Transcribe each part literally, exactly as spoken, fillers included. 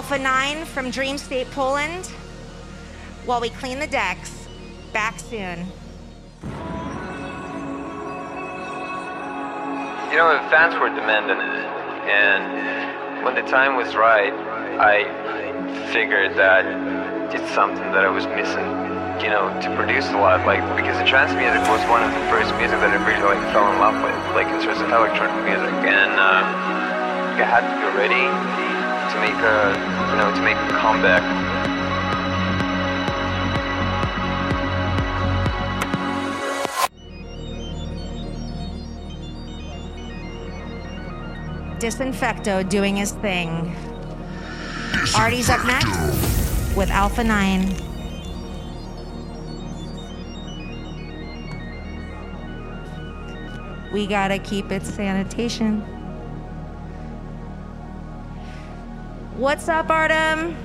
Alpha nine from Dream State, Poland. While we clean the decks, back soon. You know, the fans were demanding it, and when the time was right, I figured that it's something that I was missing, you know, to produce a lot, like, because the trance music was one of the first music that I really, like, fell in love with, like, in terms of electronic music, and uh, I had to be ready to make a, you know, to make a comeback. Disinfecto doing his thing. Artie's up next with Alpha nine. We gotta keep it sanitation. What's up, Artem?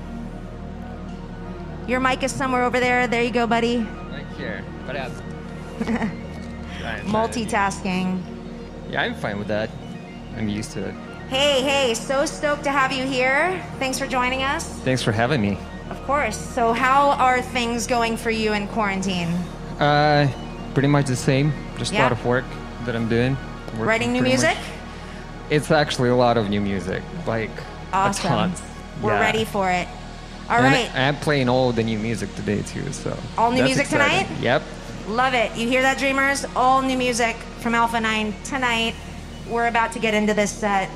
Your mic is somewhere over there. There you go, buddy. Right here. But yeah. Multitasking. Yeah, I'm fine with that. I'm used to it. Hey, hey, so stoked to have you here. Thanks for joining us. Thanks for having me. Of course. So how are things going for you in quarantine? Uh, pretty much the same. Just Yeah. a lot of work that I'm doing. Working Writing new pretty music? much- It's actually a lot of new music. Like, Awesome. a ton. We're Yeah. ready for it. All and right. I'm playing all the new music today, too, so. All new that's music exciting. tonight? Yep. Love it. You hear that, dreamers? All new music from Alpha nine tonight. We're about to get into this set.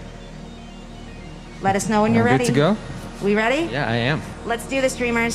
Let us know when you're I'm ready. good to go? We ready? Yeah, I am. Let's do this, dreamers.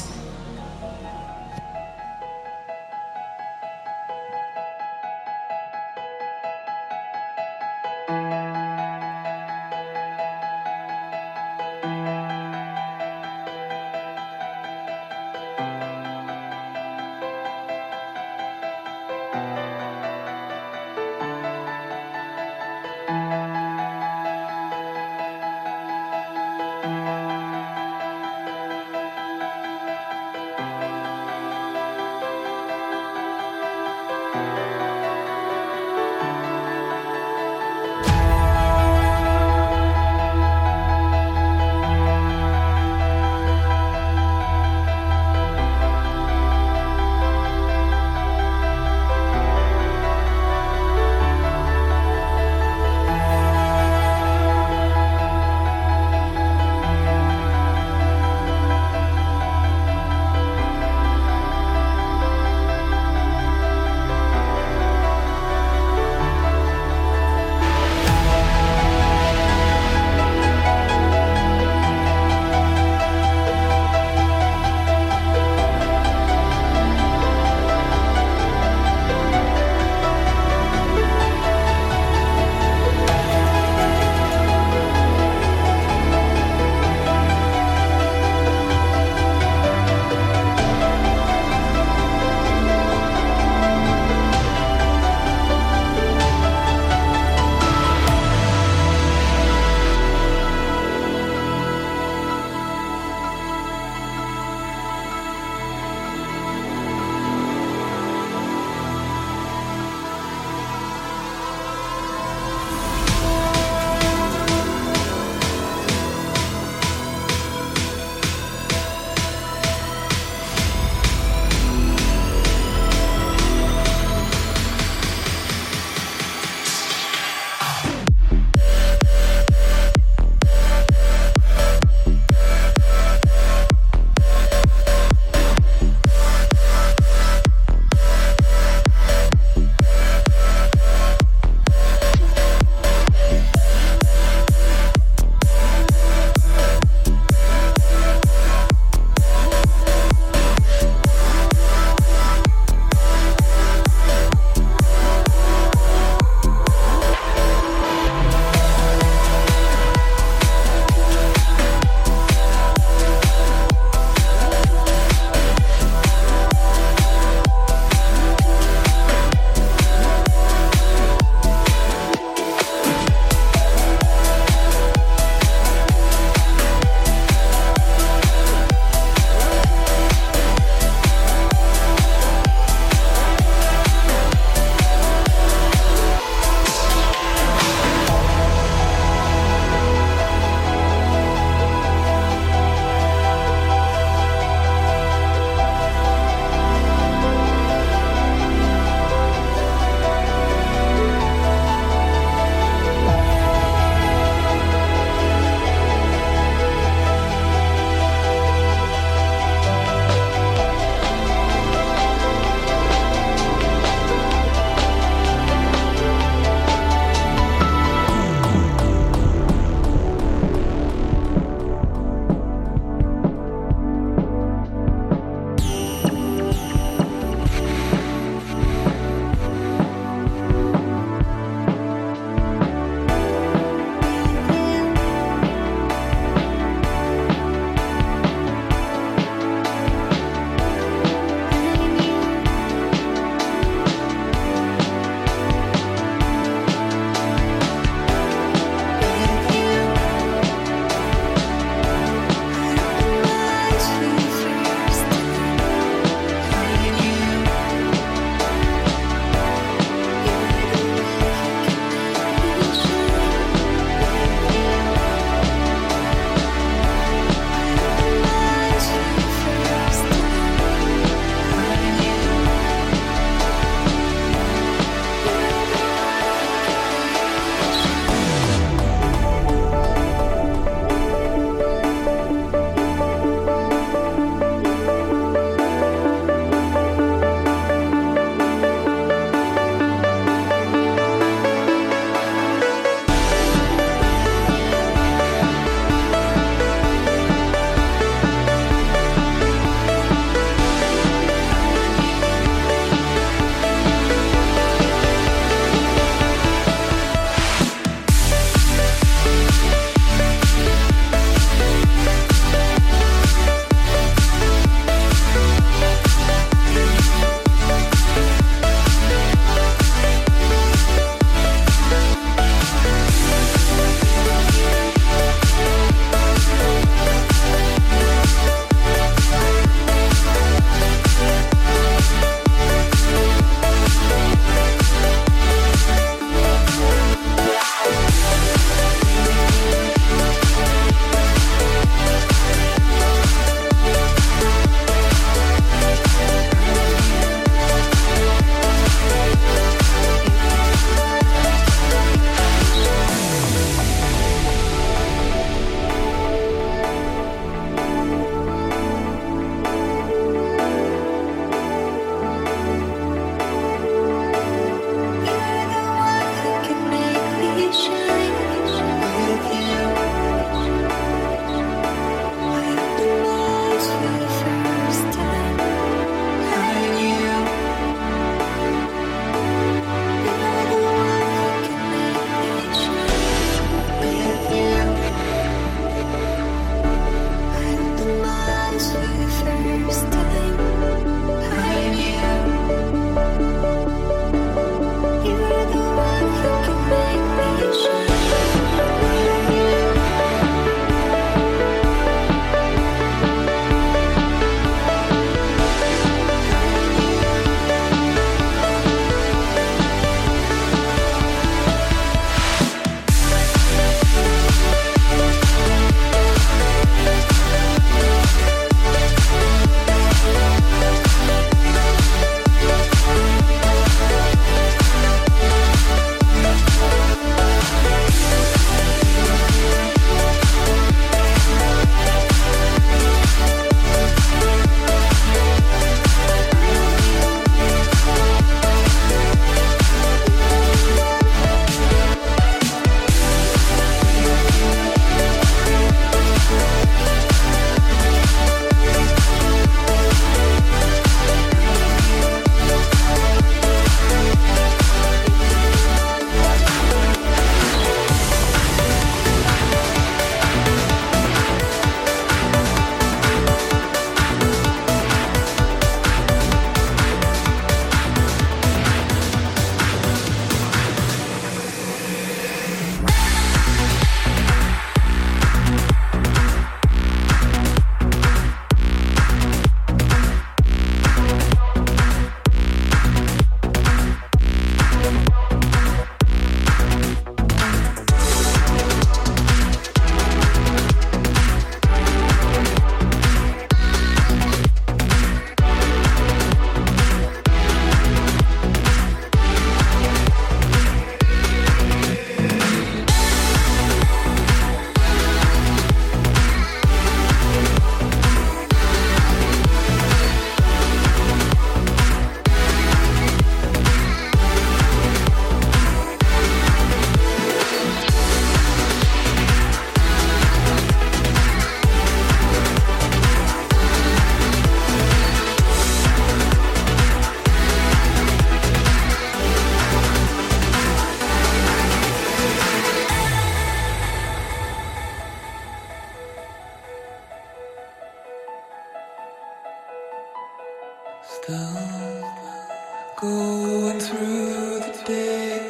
Still going through the day.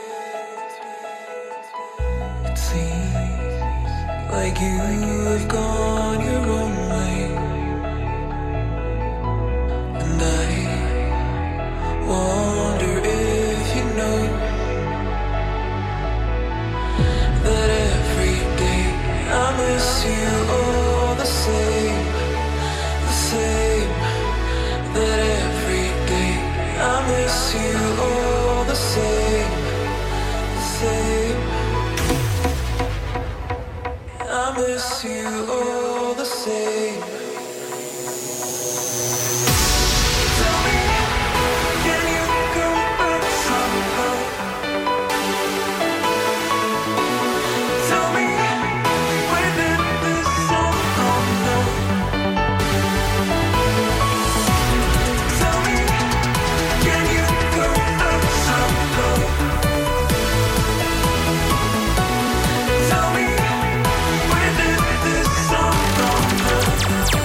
It seems like you have gone your own way, and I wonder if you know that every day I miss you all the same, the same. That every day I miss you all the same, the same. I miss you all the same. Tell me, can you come back somehow? Tell me, where did this all come from? Tell me, can you come back somehow? Tell me, where did this all come from?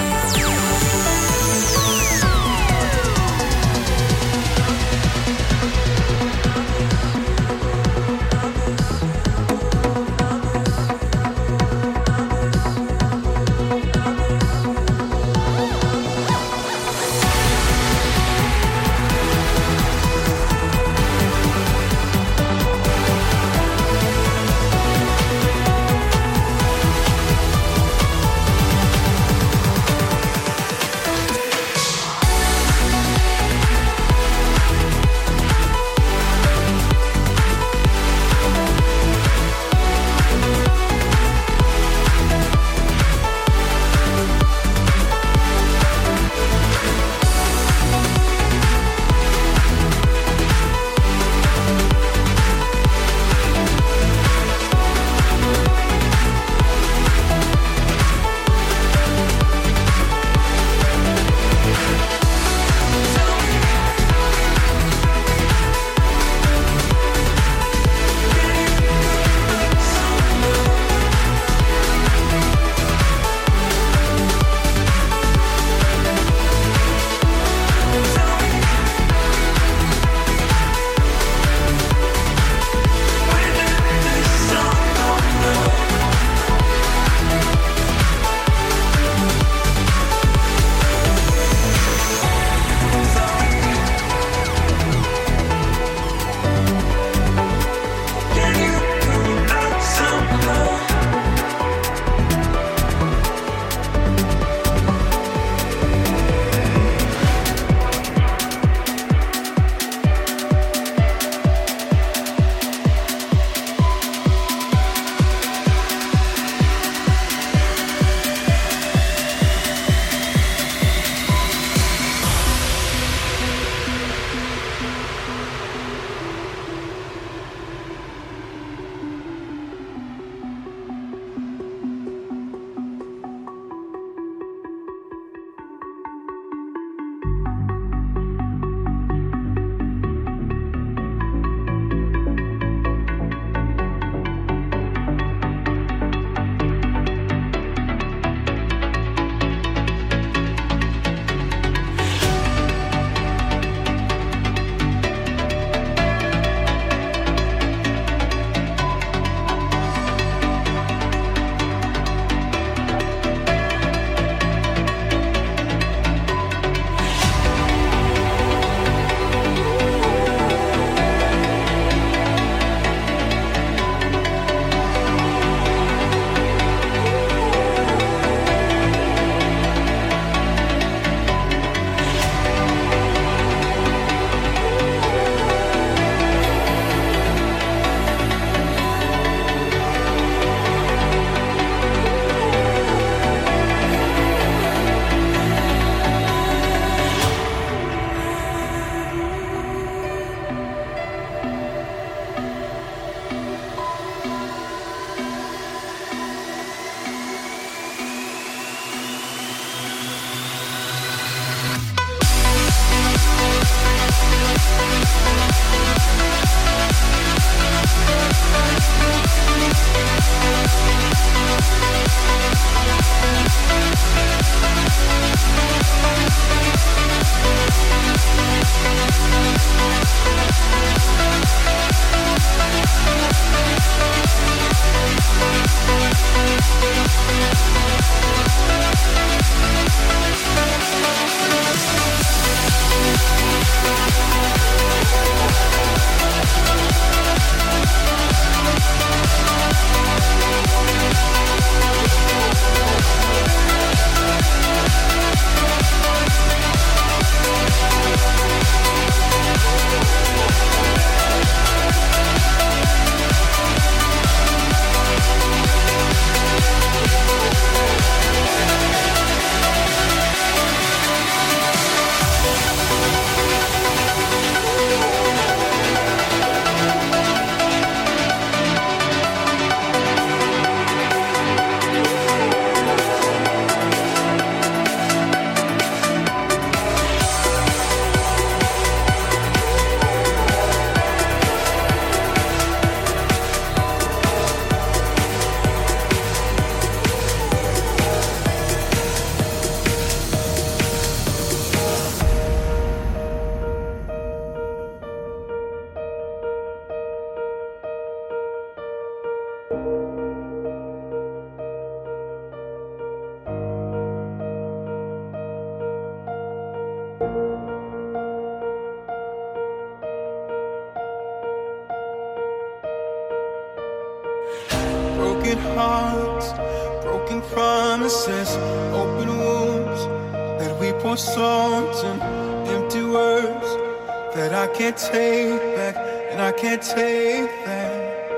process, open wounds that we pour songs and empty words that I can't take back, and I can't take back.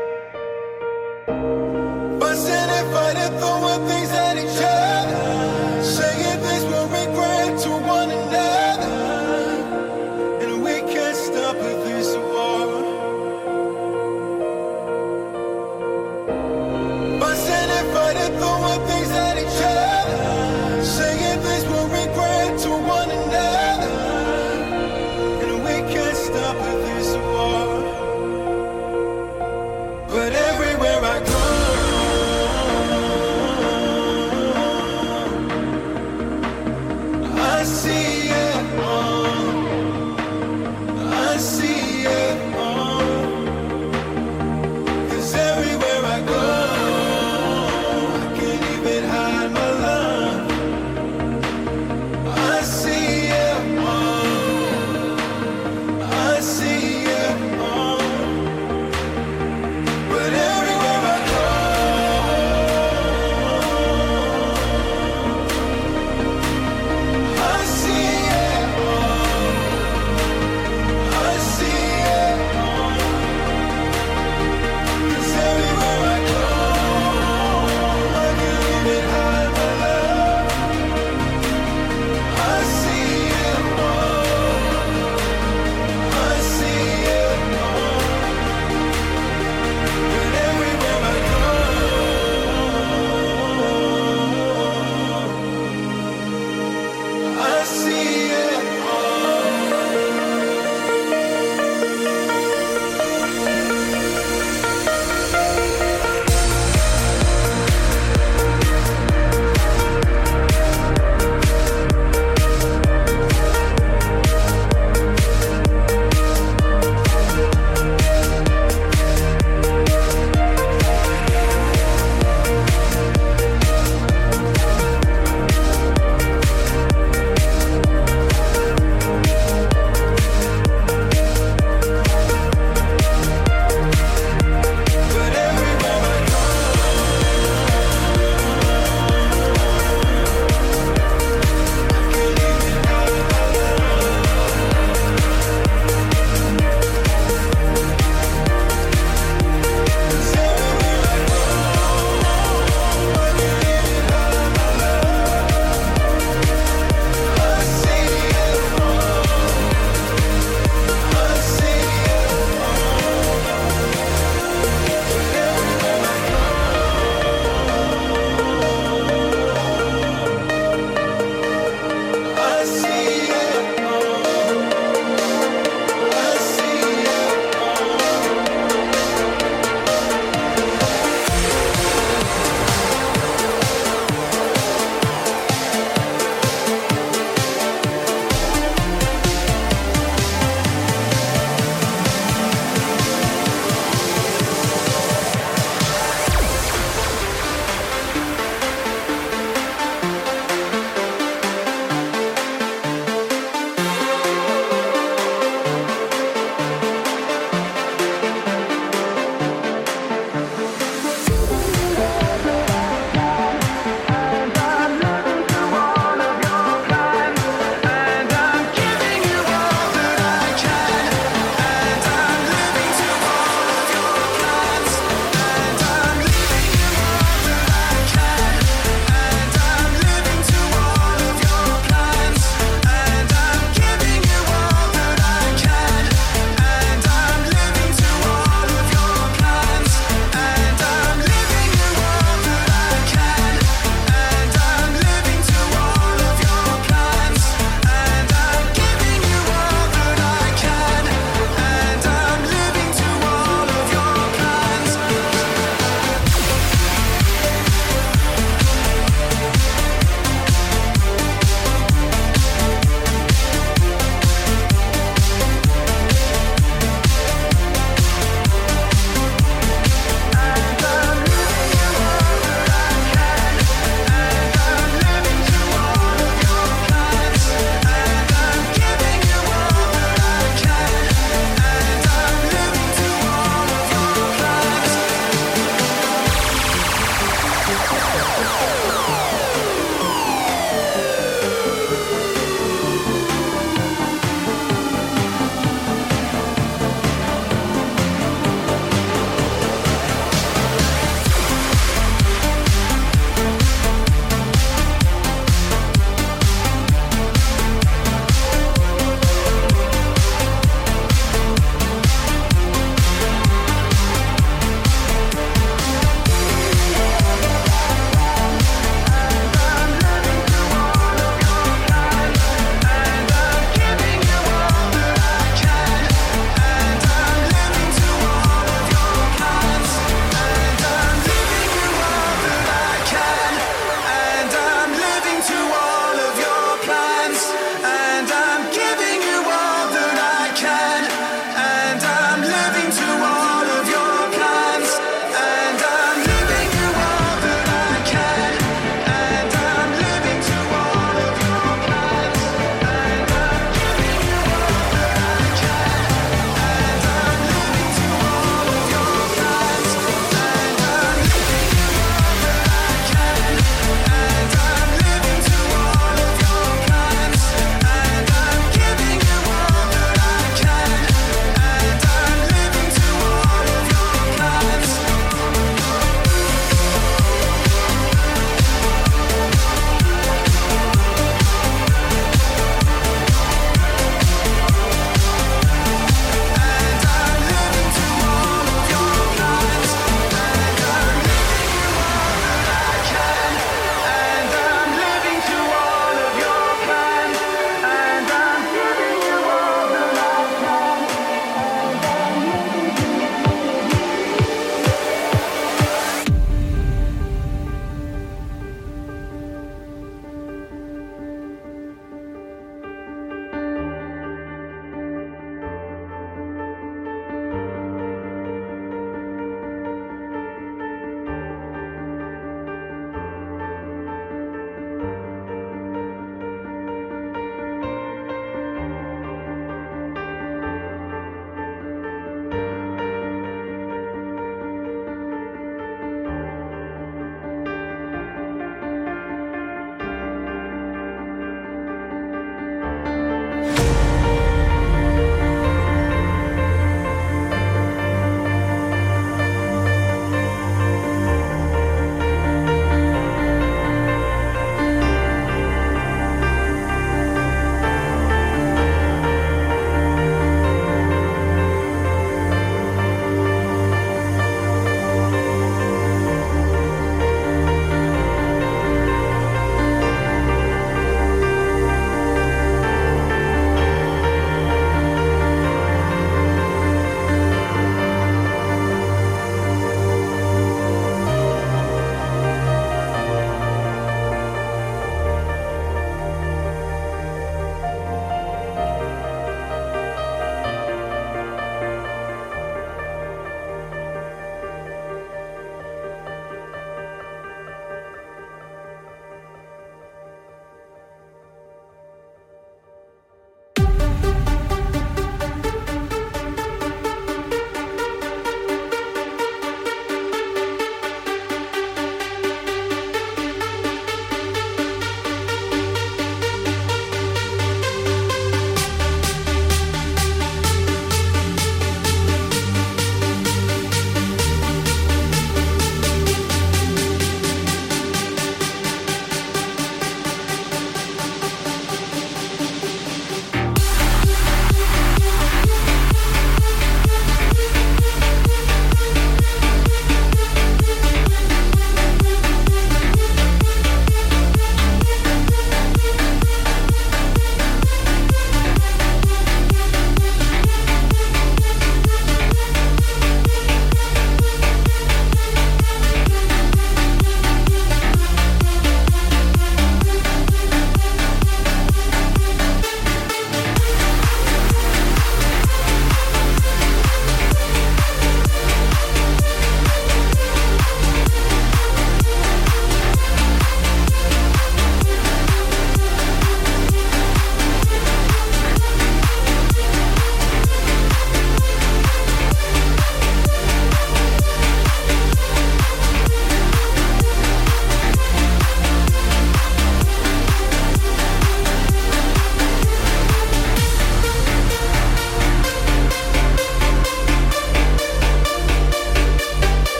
Fussing and fighting, throwing things at each other, saying things we'll regret to one another, and we can't stop this war. Fussing and fighting, throwing things at each other, saying things we'll regret to one another, and we can't stop this war.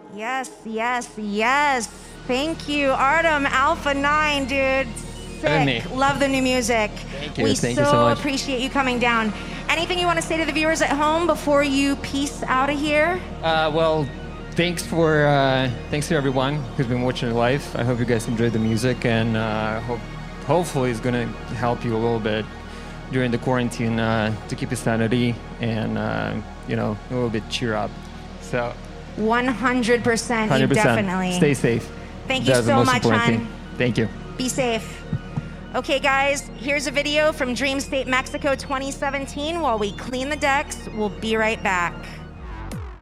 Yes, yes, yes. Thank you, Artem Alpha nine, dude. Having Sick. me. Love the new music. Thank you. We Thank so, you so much. appreciate you coming down. Anything you want to say to the viewers at home before you peace out of here? Uh, well, thanks for uh, thanks to everyone who's been watching live. I hope you guys enjoyed the music, and uh, hope hopefully it's gonna help you a little bit during the quarantine uh, to keep your sanity and uh, you know, a little bit cheer up. So one hundred percent. one hundred percent. You definitely. Stay safe. Thank you That's the so most much, important hon. thing. Thank you. Be safe. Okay, guys, here's a video from Dream State Mexico twenty seventeen while we clean the decks. We'll be right back.